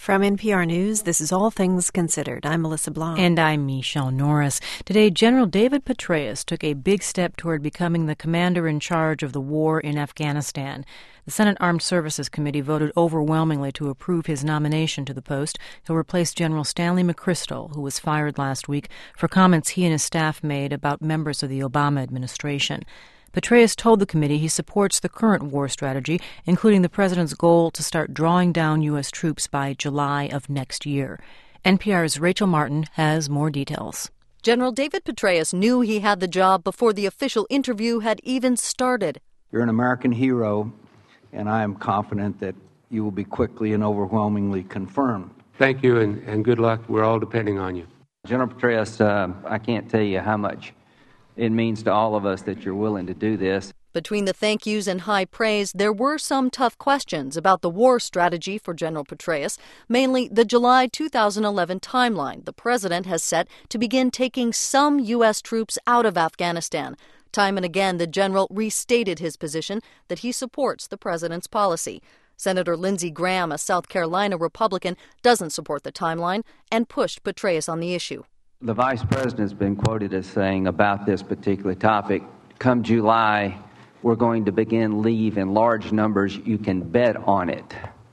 From NPR News, this is All Things Considered. I'm Melissa Blanc. And I'm Michelle Norris. Today, General David Petraeus took a big step toward becoming the commander in charge of the war in Afghanistan. The Senate Armed Services Committee voted overwhelmingly to approve his nomination to the post. He'll replace General Stanley McChrystal, who was fired last week for comments he and his staff made about members of the Obama administration. Petraeus told the committee he supports the current war strategy, including the president's goal to start drawing down U.S. troops by July of next year. NPR's Rachel Martin has more details. General David Petraeus knew he had the job before the official interview had even started. You're an American hero, and I am confident that you will be quickly and overwhelmingly confirmed. Thank you, and good luck. We're all depending on you. General Petraeus, I can't tell you how much it means to all of us that you're willing to do this. Between the thank yous and high praise, there were some tough questions about the war strategy for General Petraeus, mainly the July 2011 timeline the president has set to begin taking some U.S. troops out of Afghanistan. Time and again, the general restated his position that he supports the president's policy. Senator Lindsey Graham, a South Carolina Republican, doesn't support the timeline and pushed Petraeus on the issue. The vice president has been quoted as saying about this particular topic, come July, we're going to begin leave in large numbers. You can bet on it.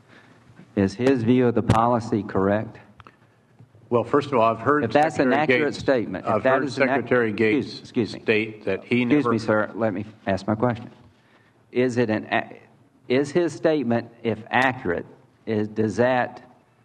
Is his view of the policy correct? Well, first of all, I've heard if that's an accurate statement. I've heard Secretary Gates state that he never... Excuse me, sir. Let me ask my question. Is his statement, if accurate, does that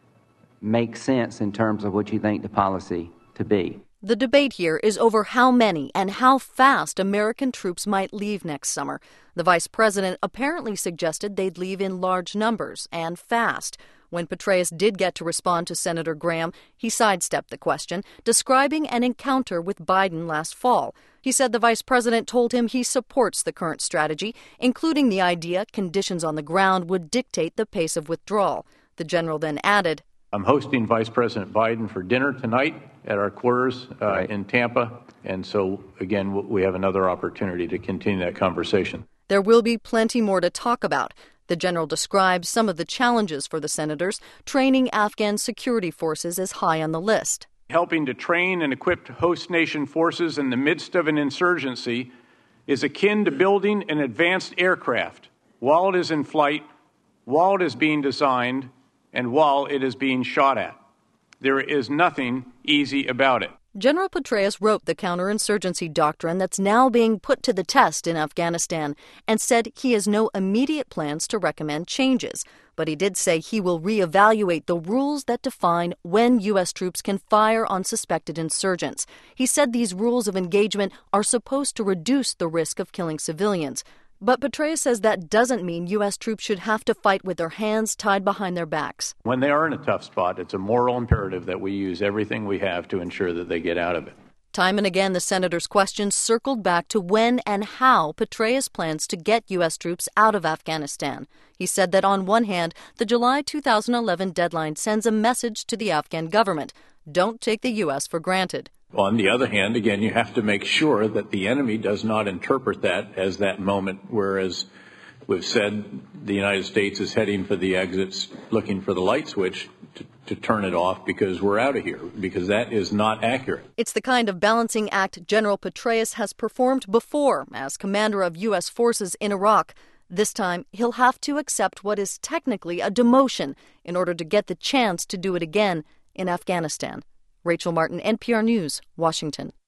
make sense in terms of what you think the policy to be? The debate here is over how many and how fast American troops might leave next summer. The vice president apparently suggested they'd leave in large numbers and fast. When Petraeus did get to respond to Senator Graham, he sidestepped the question, describing an encounter with Biden last fall. He said the vice president told him he supports the current strategy, including the idea conditions on the ground would dictate the pace of withdrawal. The general then added, I'm hosting Vice President Biden for dinner tonight at our quarters in Tampa. And so, again, we have another opportunity to continue that conversation. There will be plenty more to talk about. The general describes some of the challenges for the senators. Training Afghan security forces is high on the list. Helping to train and equip host nation forces in the midst of an insurgency is akin to building an advanced aircraft while it is in flight, while it is being designed, and while it is being shot at. There is nothing easy about it. General Petraeus wrote the counterinsurgency doctrine that's now being put to the test in Afghanistan and said he has no immediate plans to recommend changes. But he did say he will reevaluate the rules that define when U.S. troops can fire on suspected insurgents. He said these rules of engagement are supposed to reduce the risk of killing civilians. But Petraeus says that doesn't mean U.S. troops should have to fight with their hands tied behind their backs. When they are in a tough spot, it's a moral imperative that we use everything we have to ensure that they get out of it. Time and again, the senator's questions circled back to when and how Petraeus plans to get U.S. troops out of Afghanistan. He said that on one hand, the July 2011 deadline sends a message to the Afghan government. Don't take the U.S. for granted. On the other hand, again, you have to make sure that the enemy does not interpret that as that moment, whereas we've said the United States is heading for the exits, looking for the light switch to turn it off because we're out of here, because that is not accurate. It's the kind of balancing act General Petraeus has performed before as commander of U.S. forces in Iraq. This time, he'll have to accept what is technically a demotion in order to get the chance to do it again in Afghanistan. Rachel Martin, NPR News, Washington.